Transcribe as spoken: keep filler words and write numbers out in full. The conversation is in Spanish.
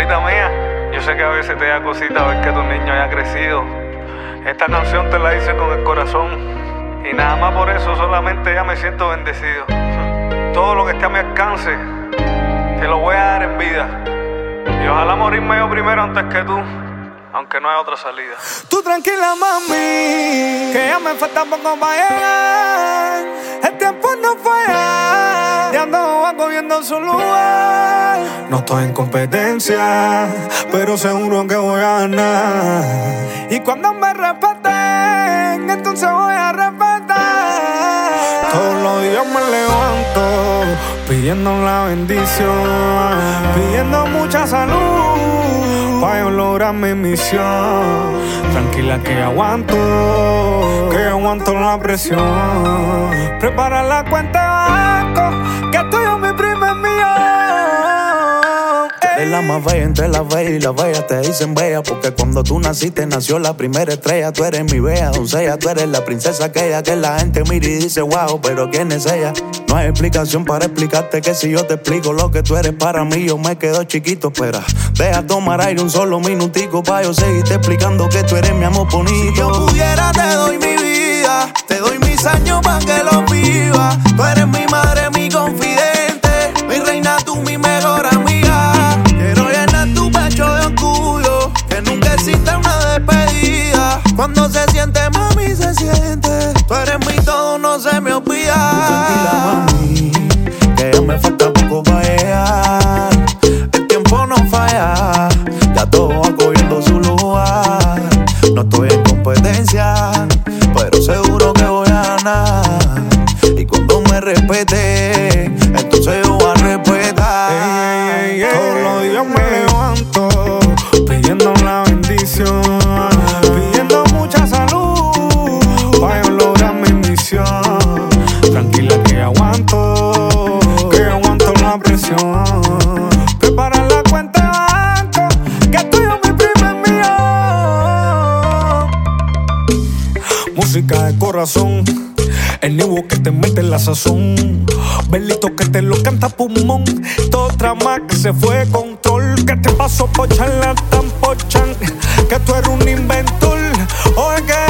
cosita mía. Yo sé que a veces te da cosita ver que tu niño haya crecido. Esta canción te la hice con el corazón y nada más por eso solamente ya me siento bendecido. Todo lo que esté a mi alcance te lo voy a dar en vida. Y ojalá morirme yo primero antes que tú, aunque no hay otra salida. Tú tranquila, mami, que ya me falta poco para llegar. El tiempo no falla, ya ando cogiendo su lugar. No estoy en competencia, pero seguro que voy a ganar. Y cuando me respeten, entonces voy a respetar. Todos los días me levanto pidiendo la bendición, pidiendo mucha salud para yo lograr mi misión. Tranquila que aguanto, que aguanto la presión. Prepara la cuenta de banco, que estoy en mi primer millón. Eres la más bella entre las bellas y las bellas te dicen bella, porque cuando tú naciste nació la primera estrella. Tú eres mi bella doncella, tú eres la princesa aquella que la gente mira y dice wow, pero ¿quién es ella? No hay explicación para explicarte que si yo te explico lo que tú eres para mí yo me quedo chiquito. Espera, deja tomar aire un solo minutico pa' yo seguirte explicando que tú eres mi amor bonito. Si yo pudiera te doy mi vida, te doy mis años pa' que los viva. Tú eres mi madre, mi confidente, mi reina, tú mi mejor amiga. Quiero llenar tu pecho de orgullo, que nunca exista una despedida. Cuando se siente, mami, se siente. Tú eres mi todo, no se me olvida. Tranquila, mami, que ya me falta poco para llegar. El tiempo no falla, ya todo va cogiendo su lugar. No estoy en competencia, pero seguro que voy a ganar. Y cuando me respete, entonces yo voy a respetar. Ey, ey, ey, todos los días me levanto pidiendo la bendición, pidiendo mucha salud para yo lograr mi misión. Tranquila que aguanto, que aguanto la presión. Prepara la cuenta de banco, que estoy en mi primer millón. Música de corazón, el nuevo que te mete en la sazón. Belito que te lo canta pulmón. Todo trama que se fue de control. Que te pasó por charlatán, por chan. Que tú eres un inventor. Oye que